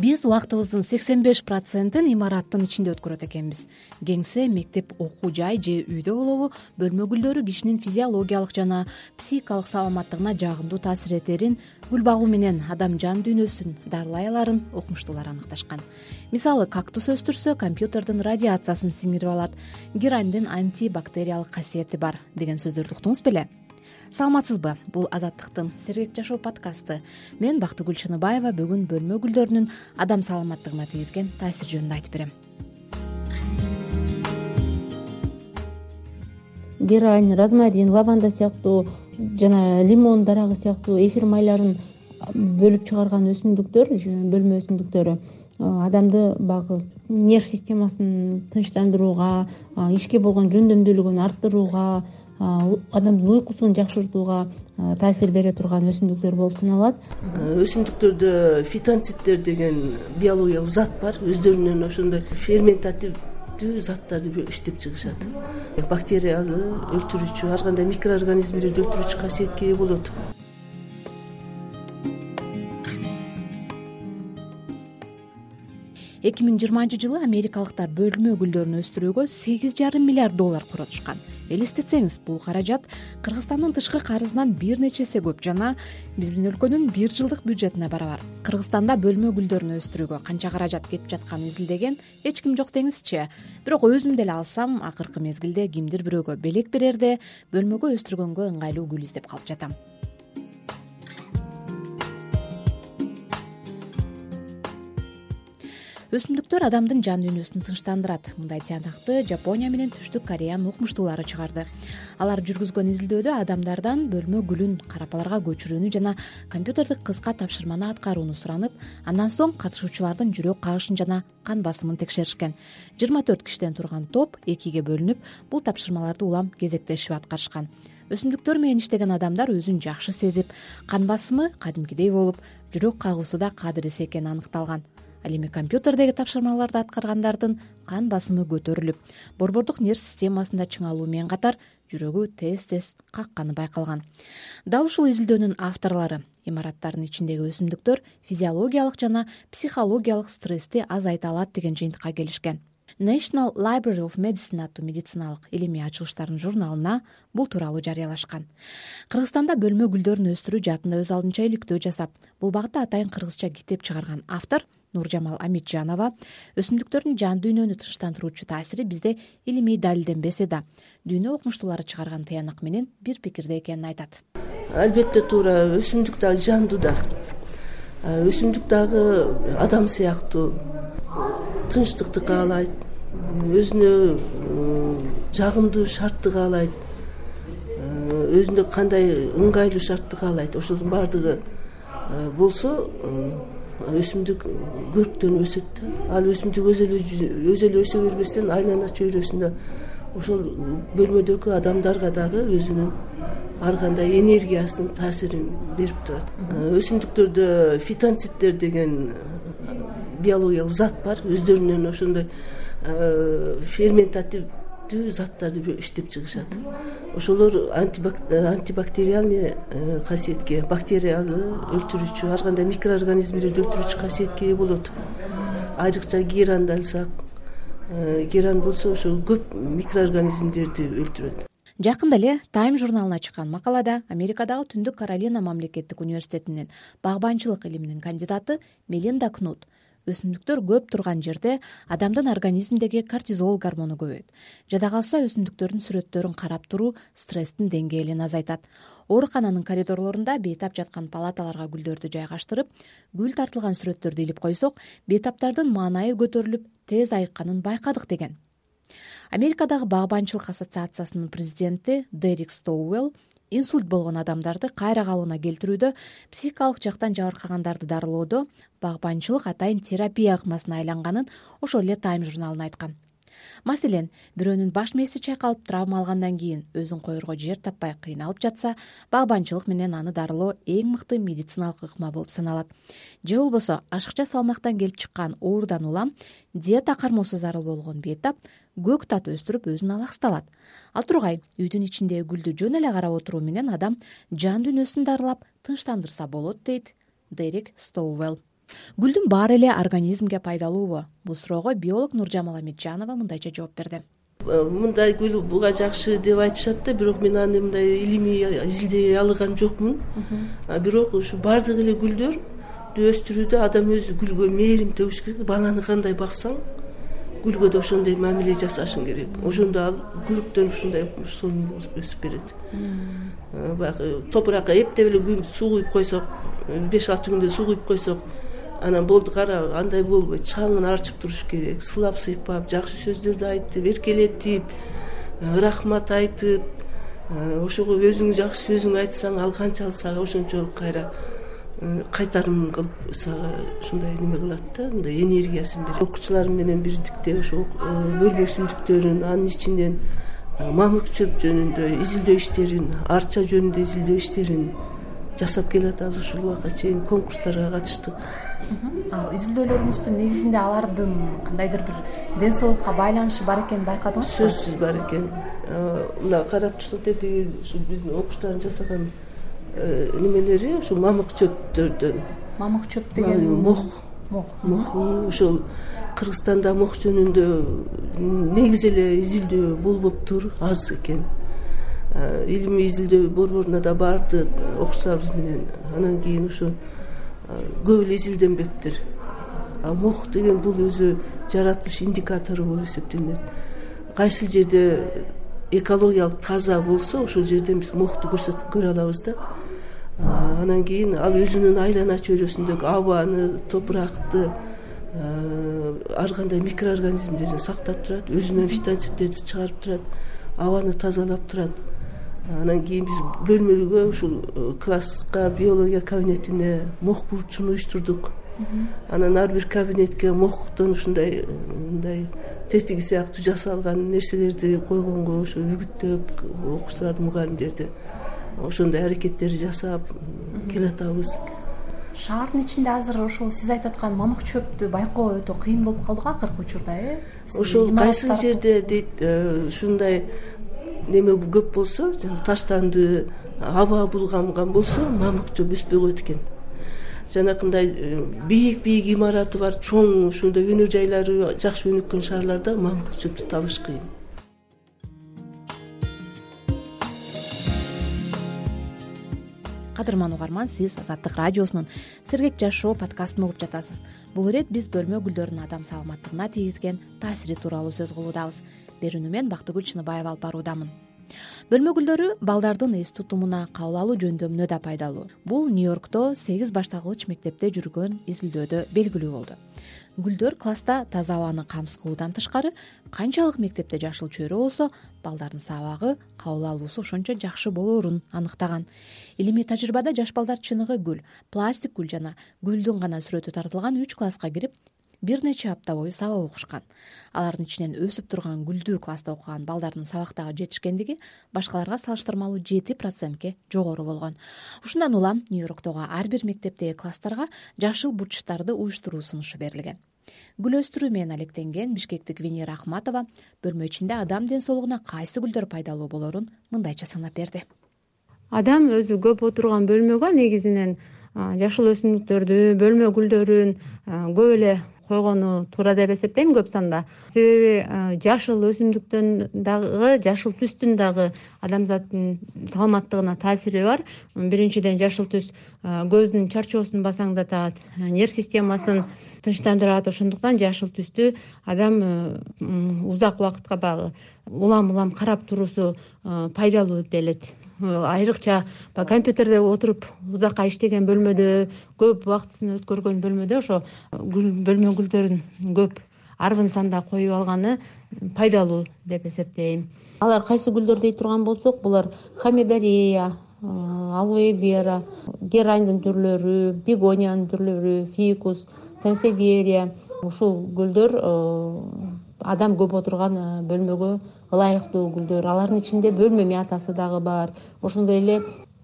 Биз убактыбыздын 85%-ын имараттын ичинде өткөрөт экенбиз. Кеңсе, мектеп, окуу жай же үйдө болобу, бөлмө гүлдөрү кишинин физиологиялык жана психикалык саламаттыгына жагымдуу таасир этерин, гүл багуу менен адам жан дүйнөсүн дарылай аларын окумуштуулар аныкташкан. Мисалы, кактус өстүрсө компьютердин радиациясын сиңирип алат, герандин антибактериялык касиети бар деген сөздөрдү уктуңуз беле? Саламатсызбы? Бул Азаттыктын Сергек жашоо подкасты. Мен Бактыгүл Чыныбаева бүгүн бөлмө гүлдөрүнүн адам саламаттыгына тийгизген таасир жөнүндө айтып берем. Герань, розмарин, лаванда сыяктуу жана лимон дарагы сыяктуу эфир майларын бөлүп чыгарган өсүмдүктөр, бөлмө өсүмдүктөрү адамды баягы нерв системасын тынчтандырууга, ишке болгон жөндөмдүүлүгүн арттырууга, адамдын уйкусун жакшыртууга таасир бере турган өсүмдүктөр болуп саналат. Өсүмдүктөрдө фитонциттер деген биологиялык зат бар. Өздөрүнөн ошондой ферментативдүү заттарды иштеп чыгышат. Бактерияны өлтүрүүчү, ар кандай микроорганизмдерди өлтүрүүчү касиетке ээ болот. 2020 америкалыктар бөлмө гүлдөрүн өстүрүүгө $8,5 миллиард коротушкан. Элестетсеңиз, бул каражат Кыргызстандын тышкы карызынан бир нече эсе көп жана биздин өлкөнүн бир жылдык бюджетине барабар. Кыргызстанда бөлмө гүлдөрүн өстүрүүгө канча каражат кетип жатканын изилдеген эч ким жок деңизчи. Бирок өзүм деле алсам, акыркы мезгилде кимдир бирөөгө белек берерде бөлмөгө өстүргөнгө ыңгайлуу гүл издеп калып жатам. Өсүмдүктөр адамдын жан дүйнөсүн тынчтандырат. Мындай тыянакты Жапония менен Түштүк Кореянын окумуштуулары чыгарды. Алар жүргүзгөн изилдөөдө адамдардан бөлмө гүлүн карапаларга көчүрүүнү жана компьютердик кыска тапшырманы аткарууну суранып, андан соң катышуучулардын жүрөк кагышын жана кан басымын текшеришкен. 24 кишиден турган топ экиге бөлүнүп, бул тапшырмаларды улам кезектешип аткарышкан. Өсүмдүктөр менен иштеген адамдар өзүн жакшы сезип, кан басымы кадимкидей болуп, жүрөк кагуусу да кадырлесе экени аныкталган. Ал эми компьютердеги тапшырмаларды аткаргандардын кан басымы көтөрүлүп, борбордук нерв системасында чыңалуу менен катар жүрөгү тез какканы байкалган. Дал ушул изилдөөнүн авторлору имараттардын ичиндеги өсүмдүктөр физиологиялык жана психологиялык стрессти азайта алат деген жыйынтыкка келишкен. National Library of Medicine аттуу медициналык илимий ачылыштардын журналына бул тууралуу жарыялашкан. Кыргызстанда бөлмө гүлдөрүн өстүрүү жаатында өз алдынча иликтөө жасап, бул багытта атайын кыргызча китеп чыгарган автор Нуржамал Амитжанова өсүмдүктөрдүн жан дүйнөнү тынчтандыруучу таасири бизде илимий далилденбесе да, дүйнө окумуштуулары чыгарган тыянак менен бир пикирде экенин айтат. Албетте туура, өсүмдүк дагы жандуу да. Өсүмдүк дагы адам сыяктуу тынчтыкты каалайт, өзүнө жагымдуу шартты каалайт, өзүнө кандай ыңгайлуу шартты каалайт. Ошонун баардыгы болсо өсүмдүк көрктөнүп өсөт да. Ал өсүмдүк өзү эле өсө бербестен айлана чөйрөсүндө ошол бөлмөдөгү адамдарга дагы өзүнүн ар кандай энергиясын, таасирин берип турат. Өсүмдүктөрдө фитонциттер деген биологиялык зат бар. Өздөрүнөн ошондой ферментативдүү заттарды иштеп чыгышат. Ошолор антибактериальный касиетке, бактерияны өлтүрүүчү, ар кандай микроорганизмдерди өлтүрүүчү касиетке ээ болот. Айрыкча геранды алсак, геран болсо ошо көп микроорганизмдерди өлтүрөт. Жакында эле Time журналына чыккан макалада Америкадагы Түндүк Каролина мамлекеттик университетинин багбанчылык илиминин кандидаты Мелинда Кнут өсүмдүктөр көп турган жерде адамдын организминдеги кортизол гормону көбөйөт. Жада калса өсүмдүктөрдүн сүрөттөрүн карап туруу стресстин деңгээлин азайтат. Оорукананын коридорлорунда бейтап жаткан палаталарга гүлдөрдү жайгаштырып, гүл тартылган сүрөттөрдү илип койсок, бейтаптардын маанайы көтөрүлүп, тез айыкканын байкадык деген. Америкадагы багбанчылык ассоциациясынын президенти Дерек Стоуэлл инсульт болгон адамдарды кайра калыбына келтирүүдө, психикалык жактан жабыркагандарды дарылоодо багбанчылык атайын терапия ыкмасына айланганын ошол эле Time журналына айткан. Маселен, бирөөнүн баш мээси чайкалып травма алгандан кийин өзүн коерго жер таппай кыйналып жатса, багбанчылык менен аны дарылоо эң мыкты медициналык ыкма болуп саналат. Же болбосо ашыкча салмактан келип чыккан оорудан улам диета кармоосу зарыл болгон бейтап көк тат өстүрүп өзүн алаксыталат. Ал тургай, үйдүн ичиндеги гүлдү жөн эле карап отуруу менен адам жан дүйнөсүн дарылап тынчтандырса болот, дейт Дерек Стоуэлл. Гүлдүн баары эле организмге пайдалуубу? Бул суроого биолог Нуржамал Амитжанова мындайча жооп берди. Мындай гүл буга жакшы деп айтышат да, бирок мен аны мындай илимий изилдей алган жокмун. Бирок ушу баардык эле гүлдөрдү өстүрүүдө адам өзү гүлгө мээрим төгүш керек. Баланы кандай баксаң, гүлгө да ошондой мамиле жасашың керек. Ошондо ал көрүктөн ушундай сонун өсүп берет. Баягы топуракка эптеп эле күн суу куюп койсок, 5-6 күндө суу куюп койсок, анан болду, кара, андай болбойт. Чаңын арчып туруш керек, сылап сыйпап, жакшы сөздөрдү айтып, эркелетип, рахмат айтып, ошого өзүң жакшы сөзүң айтсаң, ал канчалык сага ошончолук кайра кайтарым кылып сага ушундай неме кылат да, мындай энергиясын берет. Окуучуларым менен бирдикте ошо бөлмө өсүмдүктөрүн, анын ичинен мамык чөп жөнүндө изилдөө иштерин, арча жөнүндө изилдөө иштерин жасап келатабыз. Ушул убакка чейин конкурстарга катыштык. Ал изилдөөлөрүңүздүн негизинде алардын кандайдыр бир ден соолукка байланышы бар экенин байкадыңызбы? Сөзсүз бар экен. Мына карап турсак, тетиги ушу биздин окуучулардын жасаган немелери ушу мамык чөптөрдөн. Мамык чөп деген мох. Ошол Кыргызстанда мох жөнүндө негизи эле изилдөө болбоптур, аз экен. Илимий изилдөө борборуна да бардык окуучуларыбыз менен. Анан кийин ошо көп эле изилденбептир. Мох деген бул өзү жаратылыш индикатору болуп эсептелет. Кайсы жерде экологиялык таза болсо, ошол жерден биз мохту көрө алабыз да. Анан кийин ал өзүнүн айлана чөйрөсүндөгү абаны, топуракты, ар кандай микроорганизмдерди сактап турат, өзүнөн фитонцидтерди чыгарып турат, абаны тазалап турат. Анан кийин биз бөлмөлүгө, ушул класска, биология кабинетине мох бурчун уюштурдук. Анан ар бир кабинетке мохтон ушундай мындай тетиги сыяктуу жасалган нерселерди койгонго ошо үгүттөп, окуучуларды, мугалимдерди ошондой аракеттерди жасап келатабыз. Шаардын ичинде азыр ошол сиз айтып аткан мамык чөптү байкоо өтө кыйын болуп калдыгы акыркы учурда, Ошол кайсы жерде дейт, ушундай неме көп болсо, таштанды, аба булганган болсо, мамык чөп өспөй койт экен. Жанакындай бийик имараты бар, чоң ушундай өнөр жайлары жакшы өнүккөн шаарларда мамык чөптү табыш кыйын. Кадырман угарман, сиз Азаттык радиосунун Сергек жашоо подкастын угуп жатасыз. Бул ирет биз бөлмө гүлдөрүнүн адам саламаттыгына тийгизген таасири тууралуу сөз кылуудабыз. Берүүнү мен Бактыгүл Чыныбаева алып баруудамын. Бөлмө гүлдөрү балдардын эс тутумуна, кабыл алуу жөндөмүнө да пайдалуу. Бул Нью-Йоркто 8 башталгыч мектепте жүргөн изилдөөдө белгилүү болду. Гүлдөр класста таза абаны камсыз кылуудан тышкары, канчалык мектепте жашыл чөйрө болсо, балдардын сабагы, кабыл алуусу ошончо жакшы болоорун аныктаган. Илимий тажрыйбада жаш балдар чыныгы гүл, пластик гүл жана гүлдүн гана сүрөтү тартылган 3 класска кирип, бир нече апта бою сабак окушкан. Алардын ичинен өсүп турган гүлдүү класста окуган балдардын сабактагы жетишкендиги башкаларга салыштырмалуу 7%ке жогору болгон. Ушундан улам Нью-Йорктогу ар бир мектептеги класстарга жашыл бурчтарды уюштуруу сунушу берилген. Гүл өстүрүү менен алектенген бишкектик Венера Ахматова бөлмө ичинде адам ден соолугуна кайсы гүлдөр пайдалуу болоорун мындайча санап берди. Адам өзү көп отурган бөлмөгө негизинен жашыл өсүмдүктөрдү, бөлмө гүлдөрүн көп эле койгону туура деп эсептейм, көп санда. Себеби жашыл өсүмдүктөн дагы, жашыл түстүн дагы адамзаттын саламаттыгына таасири бар. Биринчиден, жашыл түс көздүн чарчоосун басаңдатат, нерв системасын тынчтандырат. Ошондуктан жашыл түстү адам узак убакытка багы улам карап туруусу пайдалуу делет. Айрыкча компьютерде отуруп узакка иштеген бөлмөдө, көп убактысын өткөргөн бөлмөдө ошо бөлмө гүлдөрүн көп арбын санда коюп алганы пайдалуу деп эсептейм. Алар кайсы гүлдөр дей турган болсок, булар хамидорея, алоэ вера, гераньдын түрлөрү, бегониянын түрлөрү, фикус, сансеверия. Ушул гүлдөр адам көп отурган бөлмөгө ылайыктуу гүлдөр. Алардын ичинде бөлмө мятасы дагы бар. Ошондой эле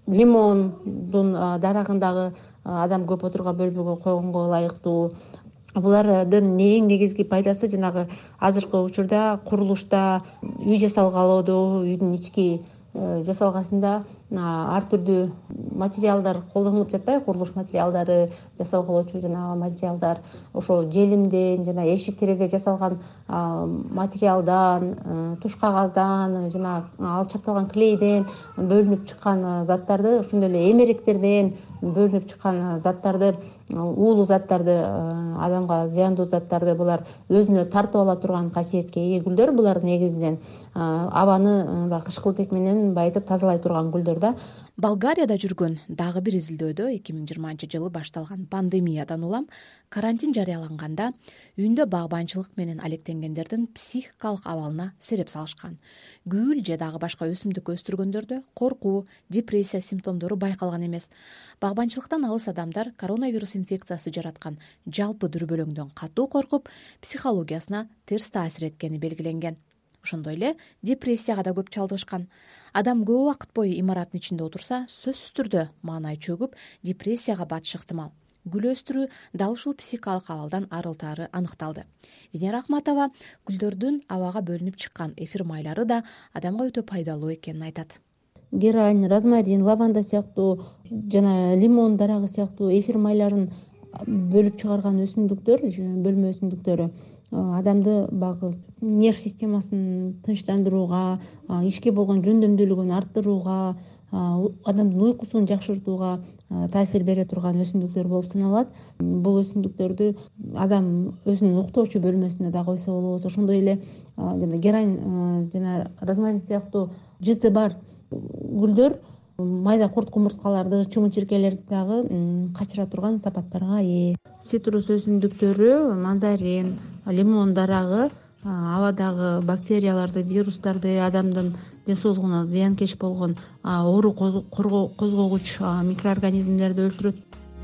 лимондун дарагындагы адам көп отурган бөлмөгө койгонго ылайыктуу. Булардын эң негизги пайдасы жанагы азыркы учурда курулушта, үй жасалгалоодо, үйдүн ички жасалгасында ар түрдүү материалдар колдонулуп жатпайбы, курулуш материалдары жасалгылоочу жанагы материалдар, ошо желимден жана эшик терезе жасалган материалдан, туш кагаздан, жана ал чапталган клейден бөлүнүп чыккан заттарды, ошондой эле эмеректерден бөлүнүп чыккан заттарды, уулуу заттарды, адамга зыяндуу заттарды булар өзүнө тартып ала турган касиетке ээ гүлдөр. Булар негизинен абаны кышкылтек менен байытып тазалай турган гүлдөр да. Болгарияда жүргөн дагы бир изилдөөдө 2020-жылы башталган пандемиядан улам карантин жарыяланганда үйүндө багбанчылык менен алектенгендердин психикалык абалына сереп салышкан. Гүл же дагы башка өсүмдүк өстүргөндөрдө коркуу, депрессия симптомдору байкалган эмес. Багбанчылыктан алыс адамдар коронавирус инфекциясы жараткан жалпы дүрбөлөңдөн катуу коркуп, психологиясына терс таасир эткени белгиленген. Ошондой эле депрессияга да көп чалдыгышкан. Адам көп убакыт бою имараттын ичинде отурса, сөзсүз түрдө маанай чөгүп, депрессияга батышы ыктымал. Гүл өстүрүү дал ушул психикалык абалдан арылтаары аныкталды. Венера Ахматова гүлдөрдүн абага бөлүнүп чыккан эфир майлары да адамга өтө пайдалуу экенин айтат. Герань, розмарин, лаванда сыяктуу жана лимон дарагы сыяктуу эфир майларын бөлүп чыгарган өсүмдүктөр, бөлмө өсүмдүктөрү адамды багы нерв системасын тынчтандырууга, ишке болгон жөндөмдүүлүгүн арттырууга, адамдын уйкусун жакшыртууга таасир бере турган өсүмдүктөр болуп саналат. Бул өсүмдүктөрдү адам өзүнүн уктоочу бөлмөсүнө да койсо болот. Ошондой эле жана герань жана розмарин сыяктуу жыты бар гүлдөр майда курт кумурскаларды, чымын-чиркейлерди дагы качыра турган сапаттарга ээ. Цитрус өсүмдүктөрү, мандарин, лимон дарагы абадагы бактерияларды, вирустарды, адамдын ден соолугуна зыянкеч болгон оору козгогуч микроорганизмдерди өлтүрөт.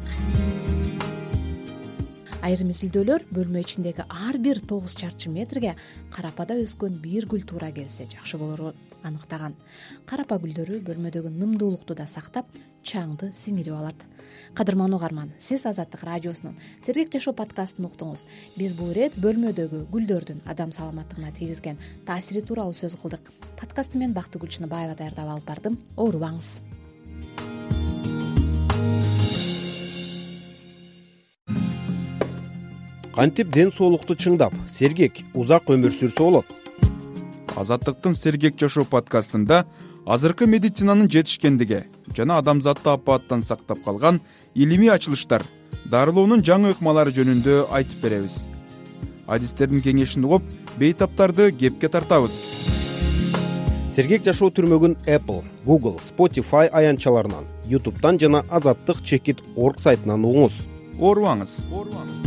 Айрым изилдөөлөр бөлмө ичиндеги ар бир 9 чарчы метрге карапада өскөн бир гүл туура келсе жакшы болорун аныктаган. Карапа гүлдөрү бөлмөдөгү нымдуулукту да сактап, чаңды сиңирип алат. Кадырман угарман, сиз Азаттык радиосунун Сергек жашоо подкастын уктуңуз. Биз бул ирет бөлмөдөгү гүлдөрдүн адам саламаттыгына тийгизген таасири тууралуу сөз кылдык. Подкастты мен Бактыгүл Гүлчыныбаева даярдап алып бардым. Оорубаңыз. Кантип ден соолукту чыңдап, сергек, узак өмүр сүрсө болот? Азаттыктын Сергек жашоо подкастында азыркы медицинанын жетишкендиги жана адамзатты апааттан сактап калган илимий ачылыштар, дарылоонун жаңы ыкмалары жөнүндө айтып беребиз. Адистердин кеңешин угуп, бейтаптарды кепке тартабыз. Сергек жашоо түрмөгүн Apple, Google, Spotify аянтчаларынан, YouTube'дан жана Азаттык-org сайтынан угуңуз. Оорубаңыз.